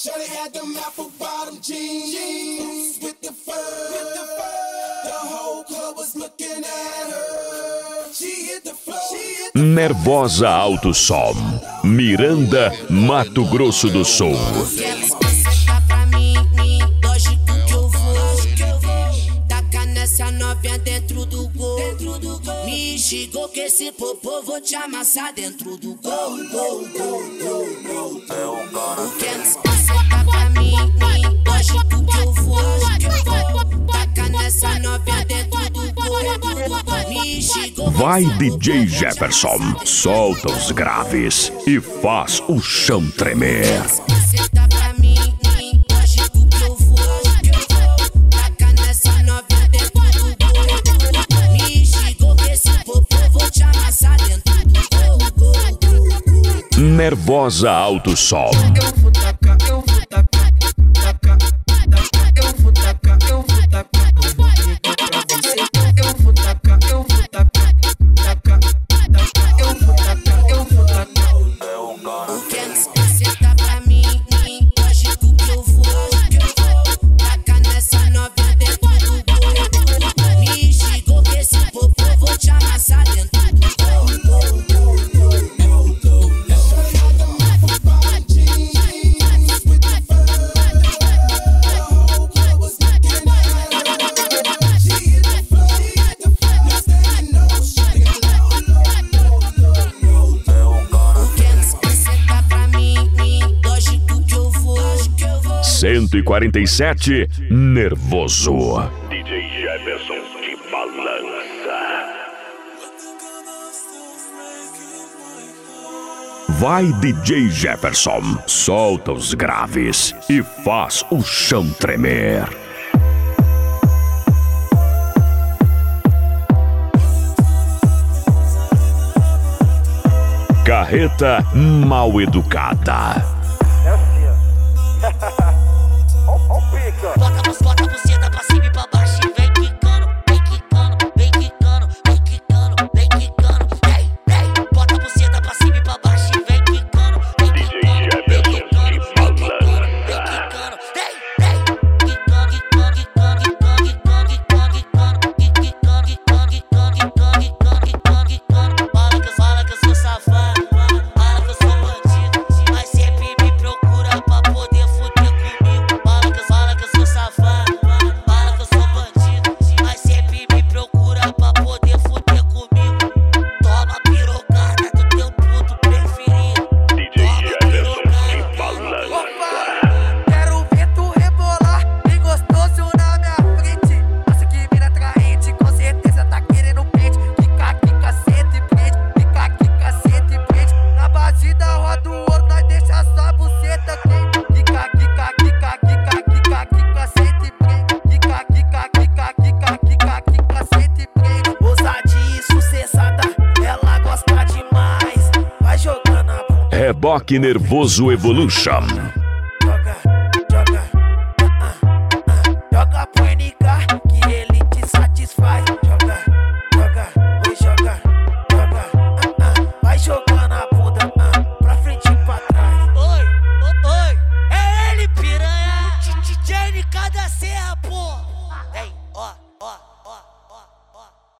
Shawty had them apple bottom jeans with the fur. The whole club was looking at her. She hit the floor. Nervosa Alto Som, Miranda, Mato Grosso do Sul. Essa novinha dentro do gol. Me xingou que esse popô vou te amassar dentro do gol. Quer sentar pra mim, lógico que eu vou. Taca nessa novinha dentro do gol. Me xingou. Vai DJ Jefferson, solta os graves e faz o chão tremer. Senta pra mim, lógico que eu vou. Taca nessa novinha dentro do gol. Me xingou que esse popô vou te amassar dentro do gol. Nervosa Alto Som. Eu vou tacar, eu vou tacar, tacar, tacar, eu vou tacar, eu vou tacar, pra você. Eu vou tacar, eu vou tacar, tacar, tacar, eu vou tacar, eu vou tacar. Quer sentar pra mim, lógico que eu vou. Taca nessa novinha dentro do gol. Me xingou que esse popô vou te amassar dentro do gol. Quer sentar pra mim, lógico que eu vou. 147, Nervoso. DJ Jefferson de balança. Vai DJ Jefferson, solta os graves e faz o chão tremer. Carreta mal educada. Bota a buceta pra cima e pra baixo e vem quicando, vem quicando, vem quicando, vem quicando, vem quicando. Ei, ei, bota a buceta pra cima e pra baixo e vem quicando, vem quicando, vem quicando, vem quicando, vem quicando. Ei, ei, quicando, quicando, quicando, quicando, quicando, quicando, quicando, quicando, quicando. Fala que eu sou safado, fala que eu sou bandido, mas sempre me procura pra poder fuder comigo. Fala que eu sou safado, fala que eu sou bandido, mas sempre me procura pra poder fuder comigo. Toma pirocada do teu puto preferido. Toma pirocada de balança. Quero ver tu rebolar, bem gostoso na minha frente. Nossa, que mina atraente, com certeza tá querendo pente. Quica, quica, senta e prende, quica, quica, senta e prende. Na base da roda do ouro, nós deixa só a buceta quente. Quica, quica, quica, quica, quica, quica, senta e prende. Quica, quica, quica, quica, quica, quica, senta e prende. Ousadia e sucessada, ela gosta demais. Vai jogando a bunda. Reboque Nervoso Evolution.